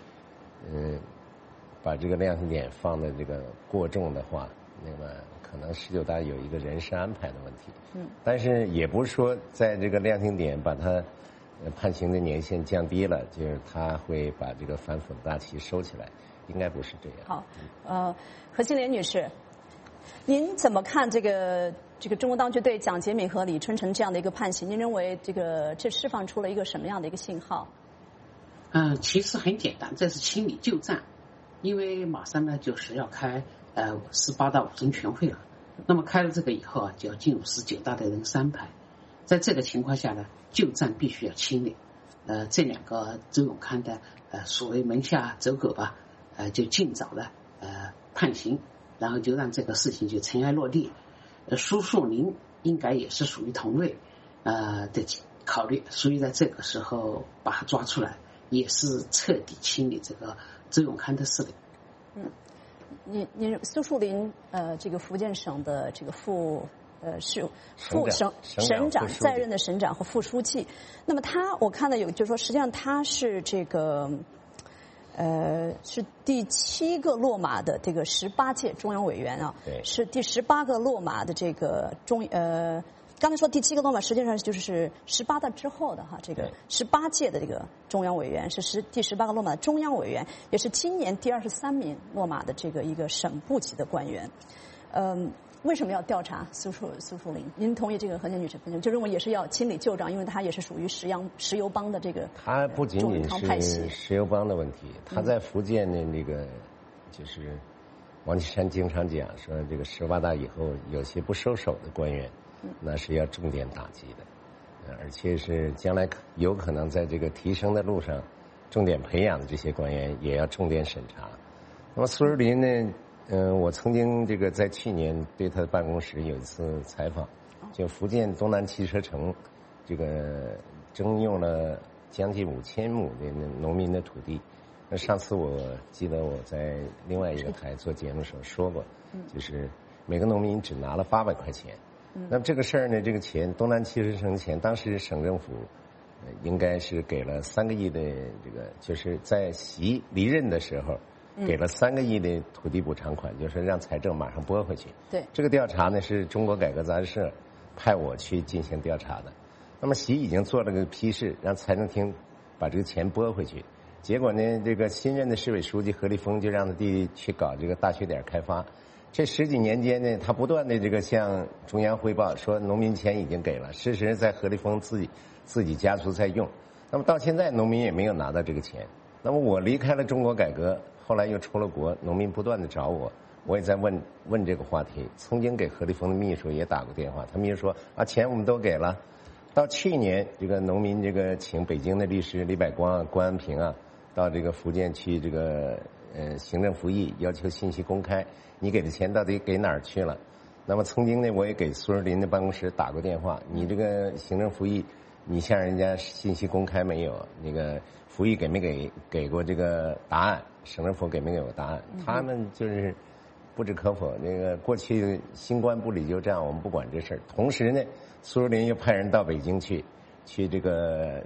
把这个量刑点放的这个过重的话，那么可能19大有一个人事安排的问题。但是也不是说在这个量刑点把它判刑的年限降低了，就是他会把这个反腐的大旗收起来，应该不是这样。 好，何清莲女士，您怎么看这个中国当局对蒋洁敏和李春城这样的一个判刑？您认为这释放出了一个什么样的一个信号？ 其实很简单，这是清理旧账，因为马上呢就是要开 18大五中全会了。那么开了这个以后啊，就要进入19大的人3排。在这个情况下呢，旧账必须要清理。这2个周永康的所谓门下走狗吧，就尽早的判刑，然后就让这个事情就尘埃落地。苏树林应该也是属于同类的考虑，所以在这个时候把他抓出来，也是彻底清理这个周永康的势力。 你苏树林这个福建省的这个省长在任的省长和副书记，那么我看到有就是说，实际上他是这个是第7个落马的这个18届中央委员啊，是第18个落马的这个刚才说第7个落马，实际上就是18大之后的这个18届的这个中央委员，是第18个落马的中央委员，也是今年第23名落马的这个一个省部级的官员。为什么要调查苏树林？您同意这个何建女士分析，就认为也是要清理旧账，因为他也是属于石油帮的这个。 他不仅仅是石油帮的问题，他在福建的那个就是王岐山经常讲说，这个18大以后有些不收手的官员，那是要重点打击的，而且是将来有可能在这个提升的路上，重点培养的这些官员也要重点审查。那么苏树林呢？我曾经这个在去年对他的办公室有一次采访，就福建东南汽车城，这个征用了将近5000亩的农民的土地。那上次我记得我在另外一个台做节目的时候说过，就是每个农民只拿了800块钱。那么这个事儿呢，这个钱东南汽车城钱，当时省政府应该是给了3个亿的这个，就是在习离任的时候。给了3个亿的土地补偿款，就是让财政马上拨回去。 对， 这个调查呢是中国改革杂志社派我去进行调查的。那么习已经做了个批示，让财政厅把这个钱拨回去。结果呢，这个新任的市委书记何立峰就让他弟弟去搞这个大学点开发。这10几年间呢，他不断的这个向中央汇报说农民钱已经给了，事实在何立峰自己家族在用。那么到现在农民也没有拿到这个钱。那么我离开了中国改革。后来又出了国，农民不断的找我，我也在问这个话题。曾经给何立峰的秘书也打过电话，他秘书说钱我们都给了。到去年，这个农民这个请北京的律师李百光、关安平到这个福建去这个行政复议，要求信息公开，你给的钱到底给哪儿去了？那么曾经呢，我也给苏树林的办公室打过电话，你这个行政复议，你向人家信息公开没有？那个复议给过这个答案？省政府给没给我答案？他们就是不置可否。那个过去新官不理旧账，我们不管这事儿。同时呢，苏树林又派人到北京去这个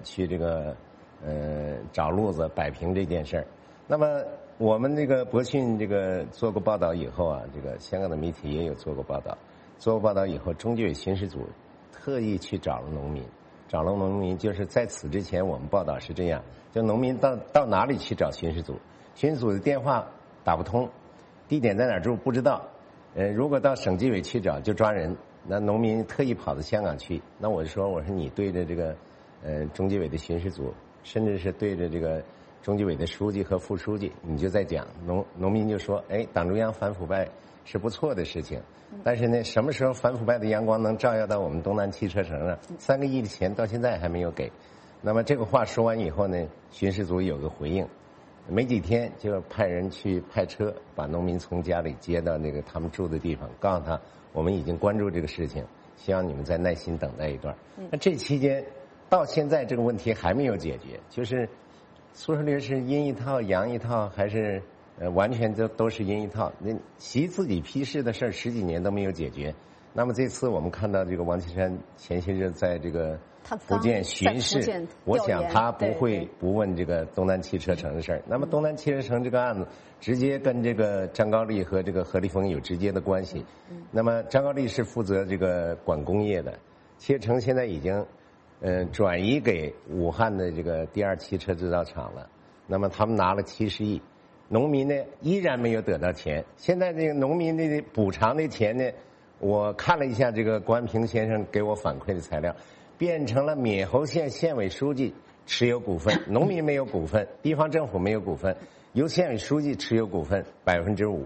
找路子摆平这件事儿。那么我们这个博讯这个做过报道以后这个香港的媒体也有做过报道。做过报道以后，中纪委巡视组特意去找了农民，就是在此之前我们报道是这样，就农民到哪里去找巡视组？巡视组的电话打不通，地点在哪儿住不知道。如果到省纪委去找就抓人，那农民特意跑到香港去。那我说你对着这个中纪委的巡视组，甚至是对着这个中纪委的书记和副书记，你就在讲，农民就说，党中央反腐败是不错的事情，但是呢，什么时候反腐败的阳光能照耀到我们东南汽车城上？3个亿的钱到现在还没有给。那么这个话说完以后呢，巡视组有个回应。没几天就派人去派车把农民从家里接到那个他们住的地方，告诉他我们已经关注这个事情，希望你们再耐心等待一段。那这期间到现在这个问题还没有解决，就是苏树林是阴一套阳一套，还是完全都是阴一套？那习自己批示的事10几年都没有解决。那么这次我们看到这个王岐山前些日在这个福建巡视，我想他不会不问这个东南汽车城的事儿。那么东南汽车城这个案子直接跟这个张高丽和这个何立峰有直接的关系。那么张高丽是负责这个管工业的，汽车城现在已经转移给武汉的这个第2汽车制造厂了。那么他们拿了70亿，农民呢依然没有得到钱。现在这个农民的补偿的钱呢，我看了一下这个关安平先生给我反馈的材料，变成了闽侯县县委书记持有股份，农民没有股份，地方政府没有股份，由县委书记持有股份5%。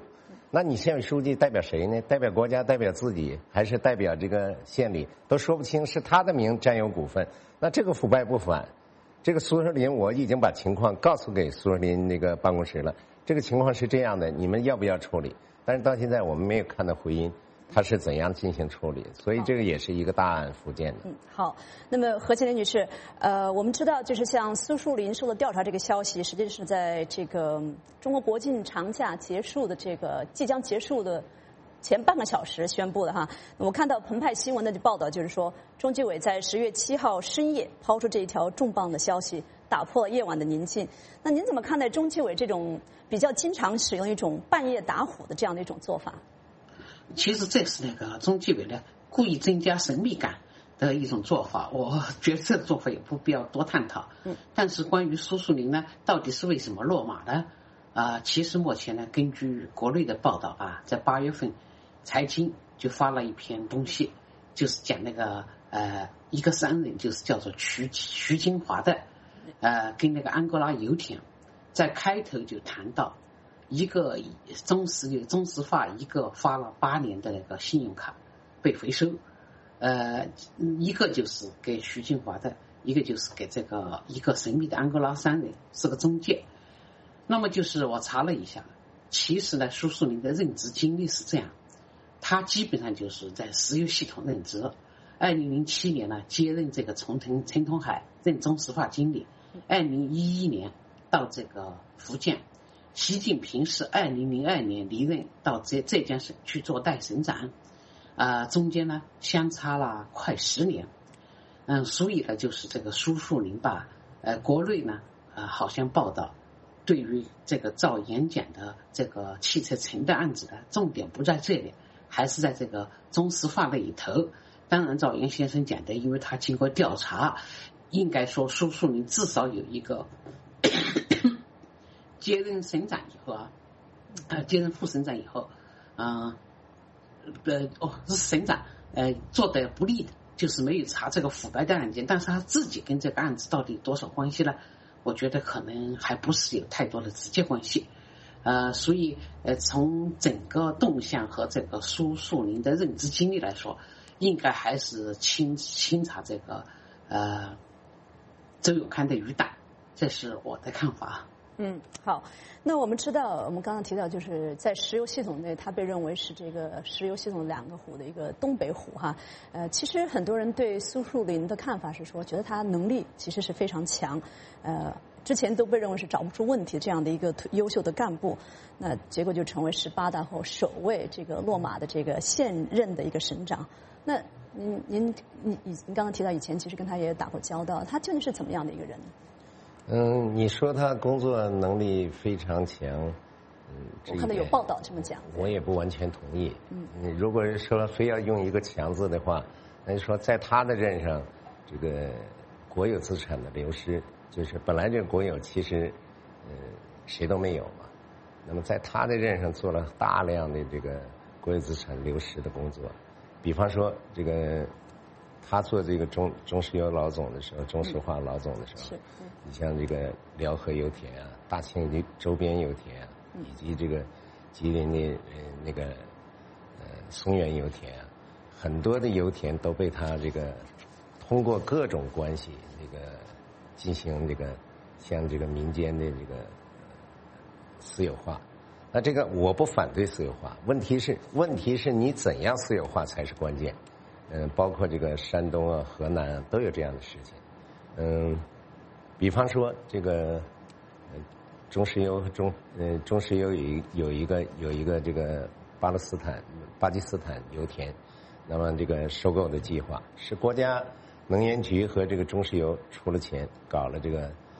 那你县委书记代表谁呢？代表国家，代表自己，还是代表这个县里？都说不清，是他的名占有股份，那这个腐败不反？这个苏若林我已经把情况告诉给苏若林那个办公室了，这个情况是这样的，你们要不要处理？但是到现在我们没有看到回音，他是怎样进行处理？所以这个也是一个大案附件的。 好，那么何庆林女士，我们知道就是像苏树林受到调查这个消息，实际是在这个中国国庆长假结束的这个即将结束的前半个小时宣布的哈。我看到澎湃新闻的报道，就是说中纪委在10月7号深夜抛出这一条重磅的消息，打破了夜晚的宁静。那您怎么看待中纪委这种比较经常使用一种半夜打虎的这样的一种做法？ 其实这是那个中纪委呢故意增加神秘感的一种做法，我觉得这个做法也不必要多探讨。但是关于苏树林呢，到底是为什么落马呢？其实目前呢，根据国内的报道啊，在8月份，财经就发了一篇东西，就是讲那个一个商人，就是叫做徐金华的，跟那个安哥拉油田，在开头就谈到。一个中石化一个发了8年的那个信用卡被回收，一个就是给徐金华的，一个就是给这个一个神秘的安哥拉商人，是个中介。那么就是我查了一下，其实呢，苏树林的任职经历是这样，他基本上就是在石油系统任职。2007年呢，接任这个陈同海任中石化经理，2011年到这个福建。习近平是2002年离任到浙江省去做代省长，中间呢相差了快10年，所以呢就是这个苏树林吧，国内呢好像报道对于这个造演讲的这个汽车承的案子呢，重点不在这里，还是在这个中石化那一头。当然，赵岩先生讲的，因为他经过调查，应该说苏树林至少有一个。接任省长以后接任副省长以后，是省长，做的不利的，就是没有查这个腐败的案件，但是他自己跟这个案子到底有多少关系呢？我觉得可能还不是有太多的直接关系，所以从整个动向和这个苏树林的任职经历来说，应该还是清查这个周永康的余党，这是我的看法。 好，那我们知道，我们刚刚提到，就是在石油系统内，它被认为是这个石油系统2个虎的一个东北虎哈。其实很多人对苏树林的看法是说，觉得他能力其实是非常强，之前都被认为是找不出问题这样的一个优秀的干部，那结果就成为18大后首位这个落马的这个现任的一个省长。那您刚刚提到以前其实跟他也打过交道，他究竟是怎么样的一个人呢？ 你说他工作能力非常强， 我看到有报道这么讲， 我也不完全同意。如果是说非要用一个强字的话，那就说在他的任上，这个国有资产的流失，就是本来这个国有其实谁都没有嘛，那么在他的任上做了大量的这个国有资产流失的工作，比方说这个。他做这个中石油老总的时候，中石化老总的时候，你像这个辽河油田啊、大庆的周边油田啊，以及这个吉林的那个松原油田啊，很多的油田都被他这个通过各种关系这个进行这个像这个民间的这个私有化。那这个我不反对私有化，问题是你怎样私有化才是关键。包括这个山东啊、河南啊都有这样的事情。比方说这个中石油有一个这个巴基斯坦油田，那么这个收购的计划是国家能源局和这个中石油出了钱搞了这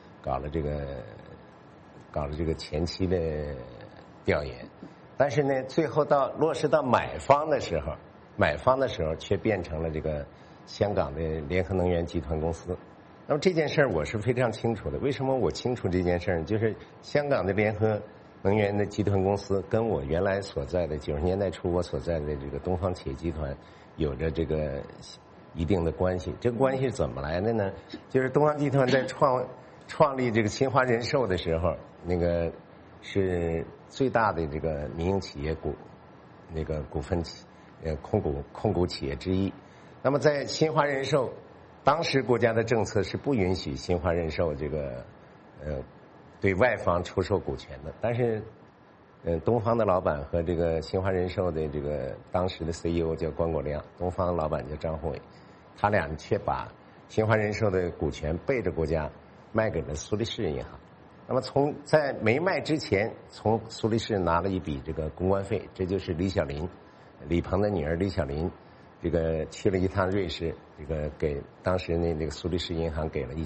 个前期的调研，但是呢，最后落实到买方的时候却变成了这个香港的联合能源集团公司。那么这件事儿我是非常清楚的。为什么我清楚这件事儿？就是香港的联合能源的集团公司跟我原来所在的90年代初我所在的这个东方企业集团有着这个一定的关系。这个关系是怎么来的呢？就是东方集团在创立这个新华人寿的时候，那个是最大的这个民营企业股份控股企业之一。那么在新华人寿，当时国家的政策是不允许新华人寿这个对外方出售股权的，但是东方的老板和这个新华人寿的这个当时的 CEO 叫关国亮，东方的老板叫张宏伟，他俩却把新华人寿的股权背着国家卖给了苏黎世银行。那么在没卖之前，从苏黎世拿了一笔这个公关费，这就是李鹏的女儿李小林，这个去了一趟瑞士，这个给当时那个苏黎世银行给了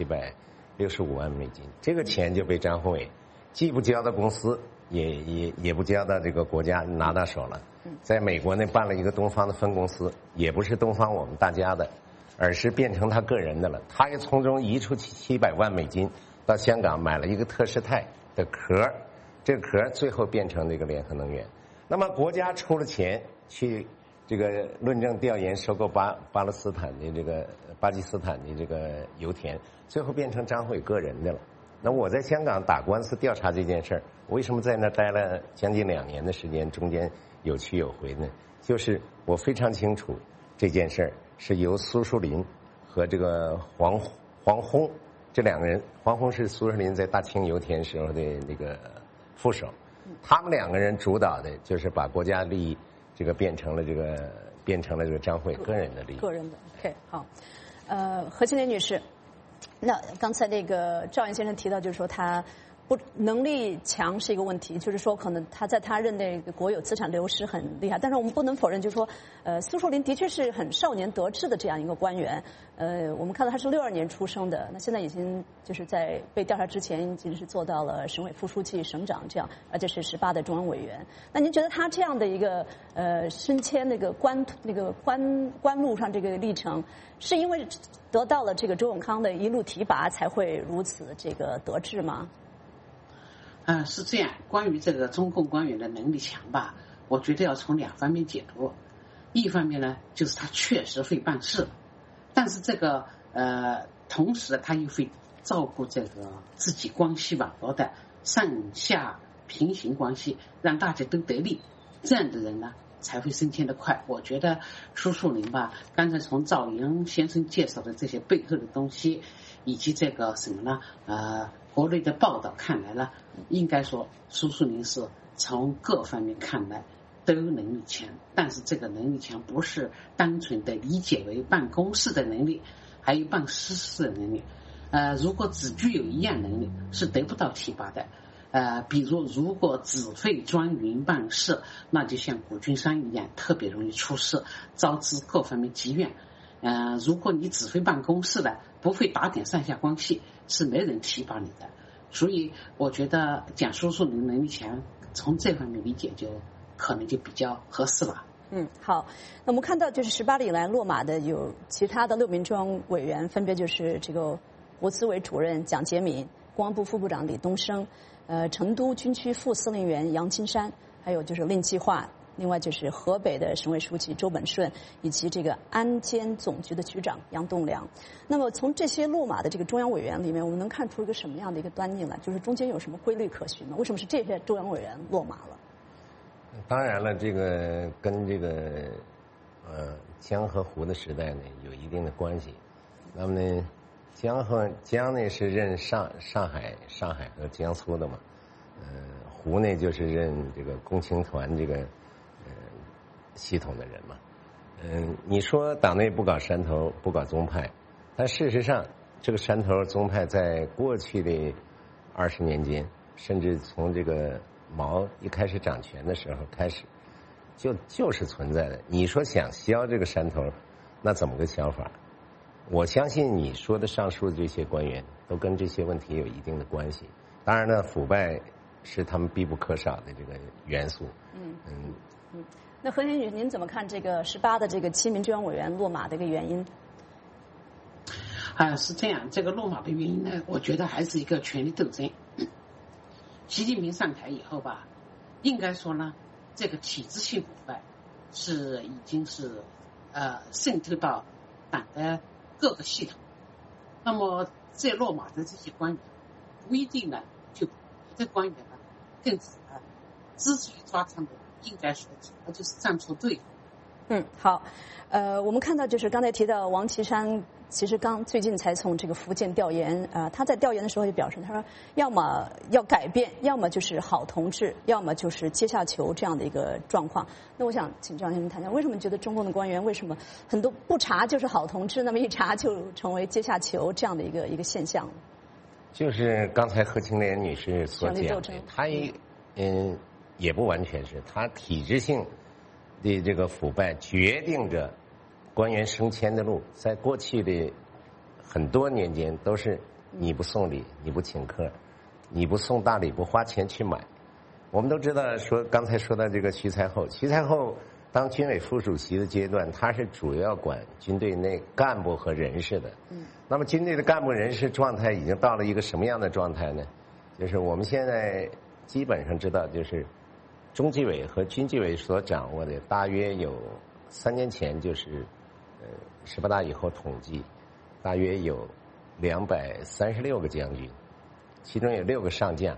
1765万美金，这个钱就被张宏伟既不交到公司，也不交到这个国家拿到手了。在美国呢办了一个东方的分公司，也不是东方我们大家的，而是变成他个人的了。他也从中移出700万美金到香港买了一个特仕泰的壳，这个壳最后变成这个联合能源。那么国家出了钱去这个论证调研收购巴基斯坦的这个油田，最后变成张辉个人的了。那我在香港打官司调查这件事儿，为什么在那待了将近2年的时间，中间有去有回呢？就是我非常清楚这件事儿是由苏树林和这个黄轰这两个人，黄轰是苏树林在大清油田时候的那个副手，他们2个人主导的，就是把国家利益这个变成了这个张辉个人的利益。 个人的 ，OK， 好，何庆莲女士，那刚才那个赵岩先生提到，就是说他能力强是一个问题，就是说可能他在他任内国有资产流失很厉害，但是我们不能否认，就是说，苏树林的确是很少年得志的这样一个官员。我们看到他是62年出生的，那现在已经就是在被调查之前已经是做到了省委副书记、省长这样，而且是18的中央委员。那您觉得他这样的一个升迁那个官路上这个历程，是因为得到了这个周永康的一路提拔才会如此这个得志吗？ 是这样。关于这个中共官员的能力强吧，我觉得要从2方面解读。一方面呢，就是他确实会办事，但是这个同时他又会照顾这个自己关系网络的上下平行关系，让大家都得利，这样的人呢才会升迁的快。我觉得苏树林吧，刚才从赵岩先生介绍的这些背后的东西，以及这个什么呢国内的报道看来呢，应该说苏树林是从各方面看来都能力强，但是这个能力强不是单纯的理解为办公室的能力，还有办私事的能力。如果只具有一样能力是得不到提拔的。比如如果只会专营办事，那就像谷俊山一样，特别容易出事，招致各方面积怨。如果你只会办公室的，不会打点上下关系，是没人提拔你的。所以我觉得讲苏树林能力强，从这方面理解就可能就比较合适了。 好，那我们看到就是18里以来落马的有其他的6名中央委员，分别就是这个国资委主任蒋洁敏、公安部副部长李东生、成都军区副司令员杨金山，还有就是令计划，另外就是河北的省委书记周本顺，以及这个安监总局的局长杨栋梁。那么从这些落马的这个中央委员里面，我们能看出一个什么样的一个端倪来？就是中间有什么规律可循吗？为什么是这些中央委员落马了？ 当然了，这个跟这个江和胡的时代呢有一定的关系。那么呢，江呢是任上海和江苏的嘛，胡呢就是任这个共青团这个系统的人嘛。你说党内不搞山头不搞宗派，但事实上这个山头宗派在过去的20年间，甚至从这个毛一开始掌权的时候开始，就是存在的。你说想消这个山头，那怎么个消法？我相信你说的上述的这些官员都跟这些问题有一定的关系。当然呢，腐败是他们必不可少的这个元素。 那何先生，您怎么看这个18的这个7名中央委员落马的一个原因？ 是这样，这个落马的原因呢，我觉得还是一个权力斗争。习近平上台以后吧，应该说呢，这个体制性腐败已经是渗透到党的各个系统。那么这落马的这些官员不一定呢，就别的官员呢更符合之所以抓他们，应该说主要就是站错队。 好，我们看到就是刚才提到王岐山，其实最近才从这个福建调研，他在调研的时候就表示，他说要么要改变，要么就是好同志，要么就是阶下囚这样的一个状况。那我想请张先生谈谈，为什么觉得中共的官员为什么很多不查就是好同志，那么一查就成为阶下囚这样的一个现象？ 就是刚才何青莲女士所讲的，她也不完全是，她体制性的这个腐败决定着官员升迁的路。在过去的很多年间，都是你不送礼，你不请客，你不送大礼，不花钱去买。我们都知道，刚才说到这个徐才厚当军委副主席的阶段，他是主要管军队内干部和人事的。那么军队的干部人事状态已经到了一个什么样的状态呢？就是我们现在基本上知道，就是中纪委和军纪委所掌握的，大约有3年前就是18大以后统计，大约有236个将军，其中有6个上将，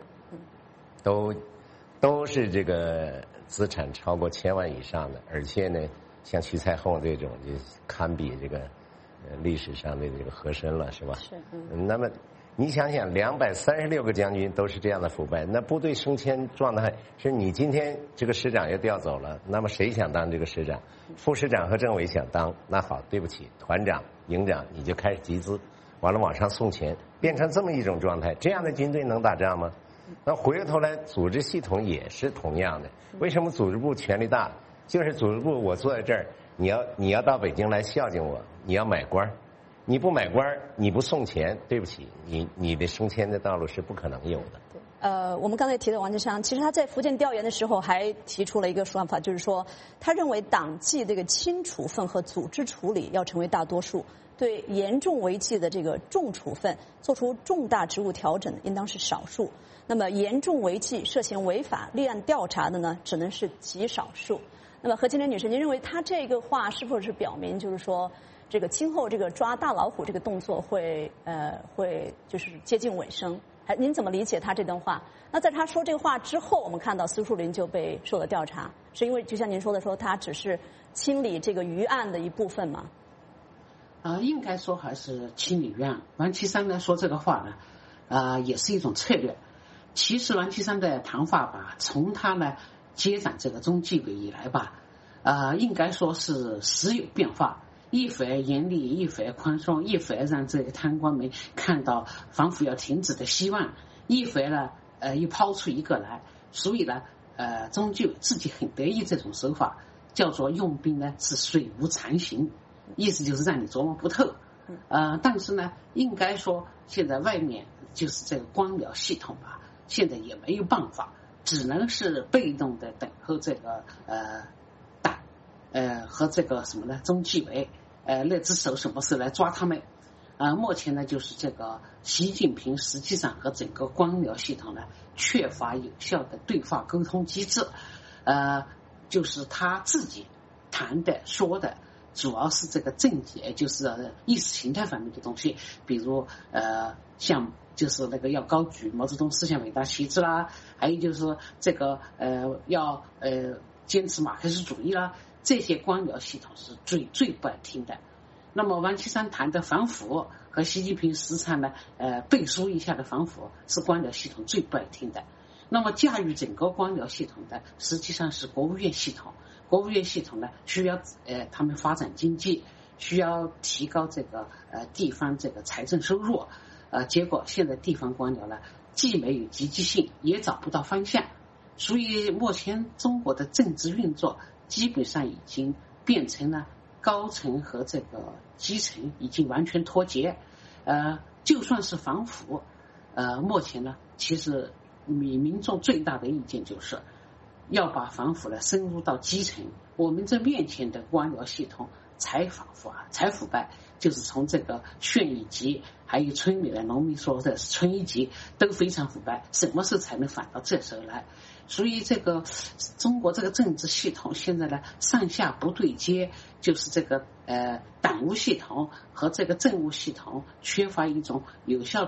都是这个资产超过1000万以上的，而且呢，像徐才厚这种就堪比这个历史上的这个和珅了，是吧？是。那么你想想，236个将军都是这样的腐败，那部队升迁状态是你今天这个师长又调走了，那么谁想当这个师长？副师长和政委想当，那好，对不起，团长、营长你就开始集资，完了往上送钱，变成这么一种状态，这样的军队能打仗吗？那回过头来，组织系统也是同样的。为什么组织部权力大？就是组织部，我坐在这儿，你要到北京来孝敬我，你要买官，你不买官，你不送钱，对不起，你的升迁的道路是不可能有的。 我们刚才提到王岐山，其实他在福建调研的时候还提出了一个说法，就是说他认为党纪这个轻处分和组织处理要成为大多数，对严重违纪的这个重处分做出重大职务调整应当是少数。那么严重违纪、涉嫌违法、立案调查的呢，只能是极少数。那么何青莲女士，您认为他这个话是否是表明，就是说这个今后这个抓大老虎这个动作会就是接近尾声？您怎么理解他这段话？那在他说这个话之后，我们看到司树林就被受了调查，是因为就像您说的说，他只是清理这个余案的一部分吗？ 应该说还是清理余案。王岐山呢说这个话呢，也是一种策略。其实王岐山的谈话吧，从他呢接掌这个中纪委以来吧，应该说是时有变化，一会严厉，一会宽松，一会让这个贪官们看到反腐要停止的希望，一会呢又抛出一个来，所以呢中纪委自己很得意这种手法，叫做用兵呢是水无常形，意思就是让你琢磨不透。但是呢，应该说现在外面就是这个官僚系统吧，现在也没有办法，只能是被动的等候这个党和这个什么呢中纪委那只手什么事来抓他们。目前呢就是这个习近平实际上和整个官僚系统呢缺乏有效的对话沟通机制，就是他自己谈的说的主要是这个政绩，就是意识形态方面的东西，比如像就是那个要高举毛泽东思想伟大旗帜啦，还有就是这个要坚持马克思主义啦，这些官僚系统是最不爱听的。那么王岐山谈的反腐和习近平时常呢背书一下的反腐是官僚系统最不爱听的。那么驾驭整个官僚系统的实际上是国务院系统，国务院系统呢需要他们发展经济，需要提高这个地方这个财政收入，结果现在地方官僚呢既没有积极性，也找不到方向，所以目前中国的政治运作基本上已经变成了高层和这个基层已经完全脱节。就算是反腐，目前呢其实民众最大的意见就是要把反腐呢深入到基层。我们这面前的官僚系统才腐败，就是从这个县一级，还有村里的农民说的村一级都非常腐败，什么时候才能反到这时候来？所以这个中国这个政治系统现在呢上下不对接，就是这个党务系统和这个政务系统缺乏一种有效的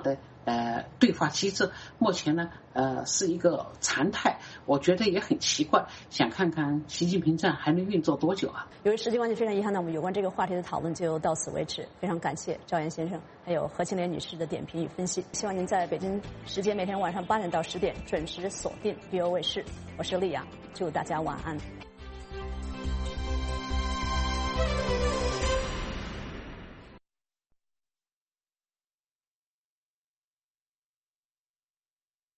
对话机制，目前呢是一个常态，我觉得也很奇怪，想看看习近平站还能运作多久啊？ 由于时间关系，非常遗憾，那我们有关这个话题的讨论就到此为止。非常感谢赵岩先生还有何庆莲女士的点评与分析。希望您在北京时间每天晚上8点到10点准时锁定 VOA 卫视。我是丽雅，祝大家晚安。